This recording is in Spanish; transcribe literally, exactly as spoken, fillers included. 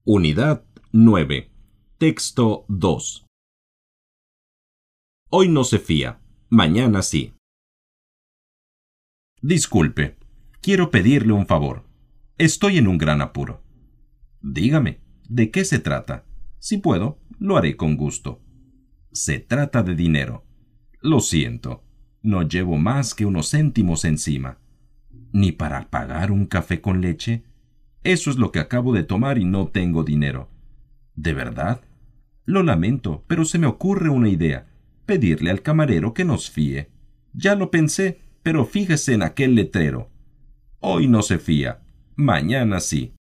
Unidad nueve. Texto dos. Hoy no se fía, mañana sí. Disculpe, quiero pedirle un favor. Estoy en un gran apuro. Dígame, ¿de qué se trata? Si puedo, lo haré con gusto. Se trata de dinero. Lo siento, no llevo más que unos céntimos encima. ¿Ni para pagar un café con leche? Eso es lo que acabo de tomar y no tengo dinero. ¿De verdad? Lo lamento, pero se me ocurre una idea. Pedirle al camarero que nos fíe. Ya lo pensé, pero fíjese en aquel letrero. Hoy no se fía, mañana sí.